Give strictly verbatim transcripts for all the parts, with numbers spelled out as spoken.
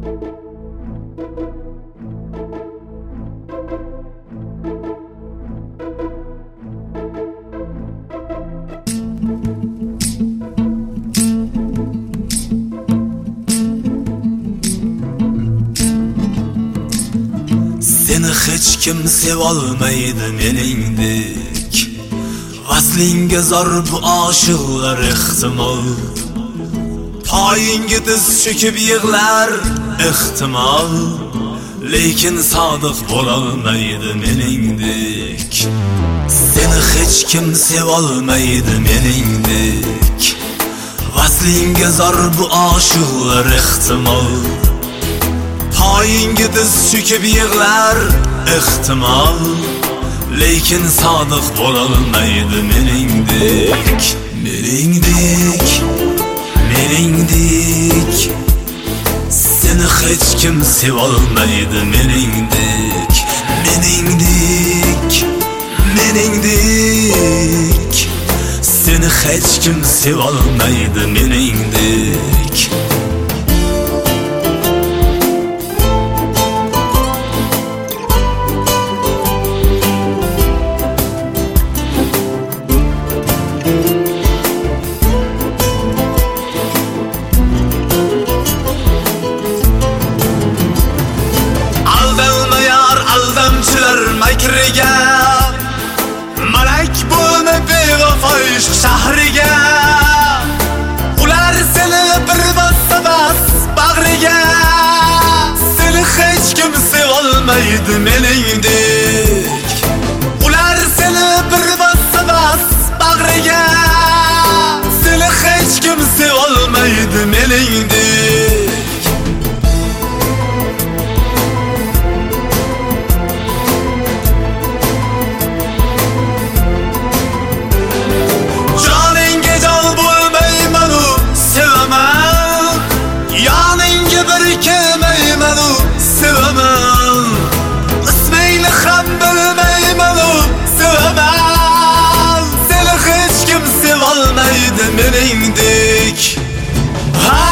Seni hiç kim sevolmaydi meningdek. Vaslinga zor bu aşıqlar ehtimol. Payinga diz çöküp yig'lar ehtimol. Lekin sodiq bo'lolmaydi meningdek. Seni hiç kim sevolmaydi meningdek. Vaslinga zor bu aşıqlar ehtimol. Payinga diz çöküp yig'lar ehtimol. Lekin sodiq bo'lolmaydi meningdek. Meningdek, meningdek. Seni hech kim sevolmaydi meningdek. Meningdek, meningdek. Seni hech kim sevolmaydi meningdek. Makriga malak bo'lma bevafo ishq shahriga. Ular seni bir bassa bas bag'riga. Seni hech kim sevolmaydi meningdek. Ular seni bir bassa bas bag'riga. Seni hech kim sevolmaydi meningdek. Meningdek. Ha,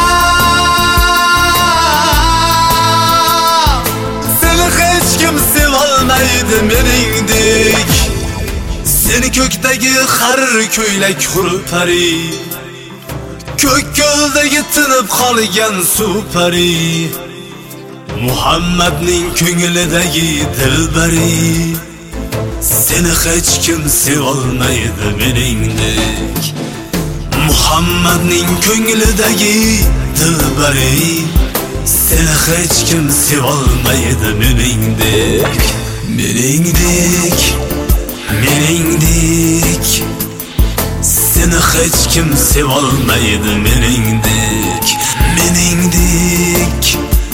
seni hech kim sevolmaydi meningdek. Seni ko'kdagi harir ko'ylak xurpari, ko'k ko'ldagi tinib qolgan supari, Muhammadning ko'nglidagi dilbari. Seni hech kim sevolmaydi meningdek. Muhammadning ko'nglidagi dilbari. Seni hech kim sevolmaydi meningdek. Meningdek, meningdek. Seni hech kim sevolmaydi meningdek. Meningdek,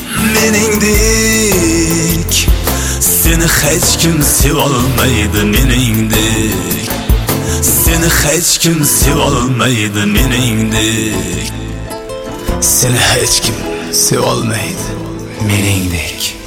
meningdek. Seni hech kim sevolmaydi meningdek. Seni hech kim sevolmaydi meningdek. Seni hech kim sevolmaydi meningdek.